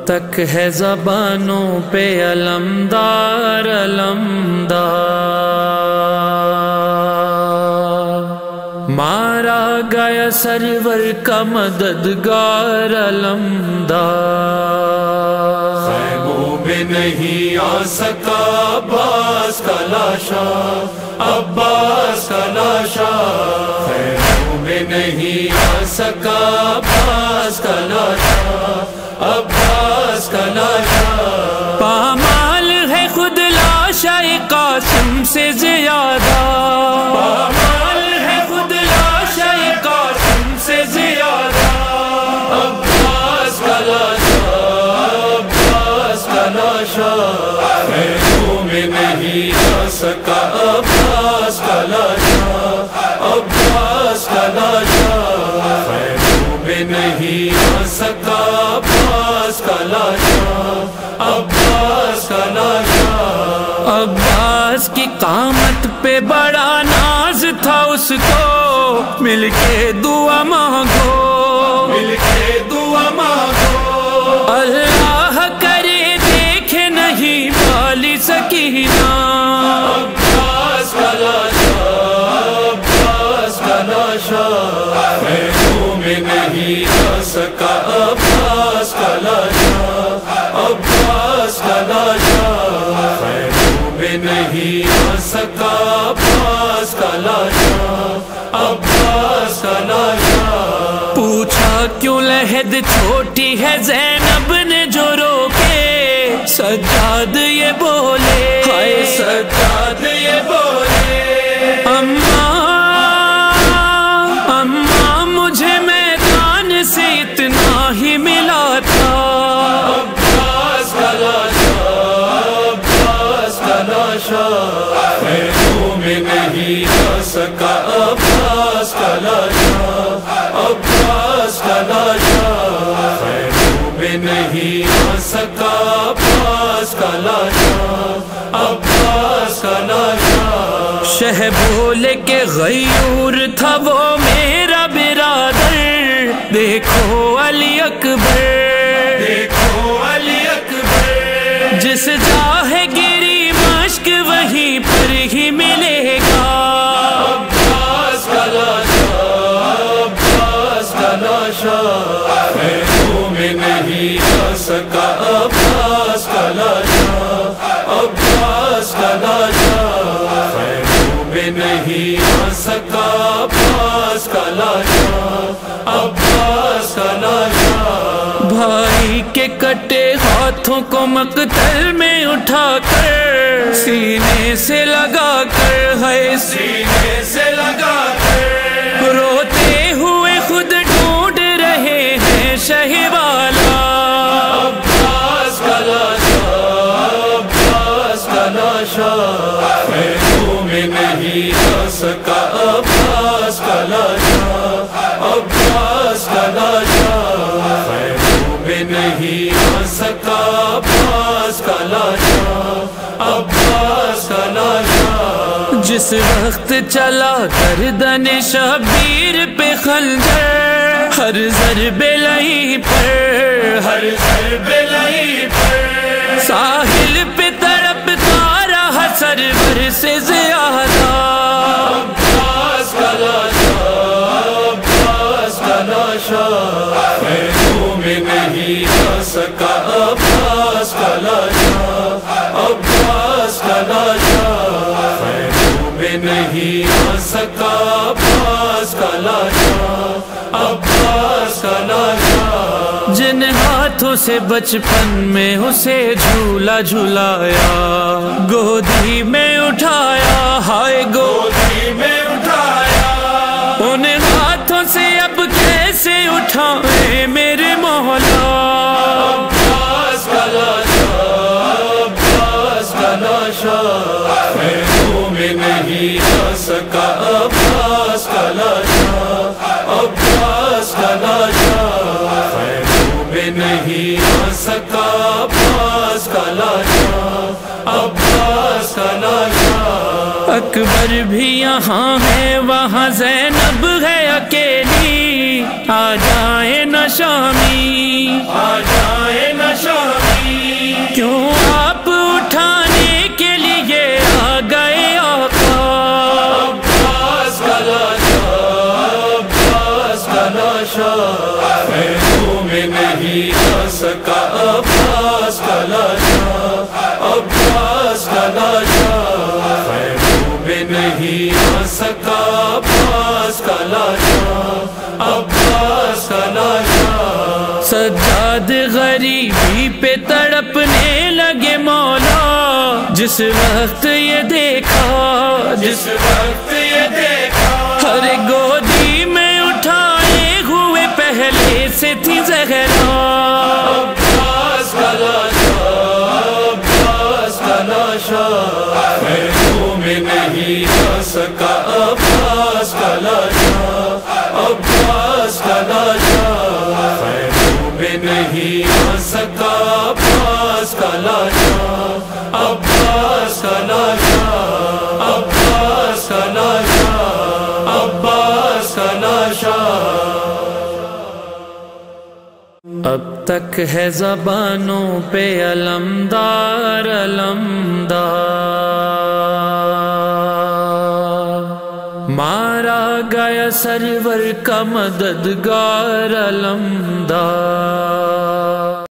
تک ہے زبانوں پہ علمدار علمدار، مارا گیا سرور کا مددگار علمدار، خیموں میں نہیں آ سکا عباس کا لاشا، عباس کا لاشا، خیموں میں نہیں آ سکا عباس کا لاشا، عباس کا لاشا، پامال ہے خود لاشا قاسم سے زیادہ، پامال ہے خود لاشا قاسم سے زیادہ، عباس کا لاشا، عباس کا لاشا، خیموں میں نہیں آ سکا عباس کا لاشا، عباس کا لاشا، خیموں میں نہیں آ سکا عباس کا لاشا، عباس کا لاشا، عباس کی قامت پہ بڑا ناز تھا اس کو، مل کے دعا مانگو، مل کے دعا مانگو، اللہ کرے دیکھے نہیں والی سکینہ، عباس کا لاشا، عباس کا لاشا، خیموں میں نہیں آ سکا عباس کا لاشا، عباس کا لاشا، خیموں میں نہیں آ سکا عباس کا لاشا، عباس کا لاشا، پوچھا کیوں لحد چھوٹی ہے زینب نے جو روکے، سجاد یہ بولے، ہائے سجاد یہ بولے، اماں مجھے میدان سے اتنا ہی ملا تھا، عباس کا لاشا، عباس کا لاشا، خیموں میں نہیں آ سکا عباس کا لاشا، عباس کا لاشا، خیموں میں نہیں آ سکا عباس کا لاشا، عباس کا لاشا، شہ بولے کہ غیور تھا وہ میرا برادر، دیکھو علی اکبر، دیکھو علی اکبر، جس جاہ گری مشک وہیں پر ہی ملے گا، عباس کا لاشا، عباس کا لاشا، خیموں میں نہیں آ سکا عباس کا لاشا، عباس کا لاشا، خیموں میں نہیں آ سکا عباس کا لاشا، عباس کا لاشا، بھائی کے کٹے ہاتھوں کو مقتل میں اٹھا کر سینے سے لگا کر، ہے سینے سے لگا کر، روتے ہوئے خود ڈھونڈ رہے ہیں شہ والا، عباس کا لاشا، عباس کا لاشا، خیموں میں نہیں آ سکا عباس کا لاشا، عباس کا لاشا، خیموں میں نہیں آ سکا عباس کا لاشا، عباس کا لاشا، جس وقت چلا گردن شبیر پہ خنجر، ہر ضرب لہی پر، ہر ضرب لہی پر، ساحل پہ تڑپتا رہا سرور سے زیادہ، عباس کا لاشا، عباس کا لاشا، خیموں میں نہیں آ سکا عباس کا لاشا، عباس کا لاشا، خیموں میں نہیں آ سکا عباس کا لاشا، عباس کا لاشا، جن ہاتھوں سے بچپن میں اسے جھولا جھلایا، گودی میں اٹھایا، ہائے گودی میں اٹھایا، ان ہاتھوں سے اب کیسے اٹھائیں میرے مولا، عباس کا لاشا، عباس کا لاشا، خیموں میں نہیں آ سکا عباس کا لاشا، عباس کا لاشا، خیموں میں نہیں آ سکا عباس کا لاشا، عباس کا لاشا، اکبر بھی یہاں ہے وہاں زینب ہے اکیلی، آ جائے نہ شامی، آ جائے نہ شامی کیوں آپ اٹھانے کے لیے آ گئے آقا؟ عباس کا لاشا عباس کا لاشا خیموں میں نہیں آ سکا عباس کا لاشا عباس کا لاشا خیموں میں نہیں آ سکا عباس کا لاشا عباس کا لاشا سجاد غریبی پہ تڑپنے لگے مولا، جس وقت یہ دیکھا جس وقت یہ دیکھا ہر گودی میں اٹھائے ہوئے پہلے سے تھی زہرا، عباس کا لاشا عباس کا لاشا خیموں میں نہیں آ سکا عباس کا لاشا عباس کا لاشا خیموں میں نہیں آ سکا عباس کا لاشا عباس کا لاشا عباس کا لاشا عباس کا لاشا اب تک ہے زبانوں پہ علمدار علمدار، مارا گیا سرور کا مددگار علمدار۔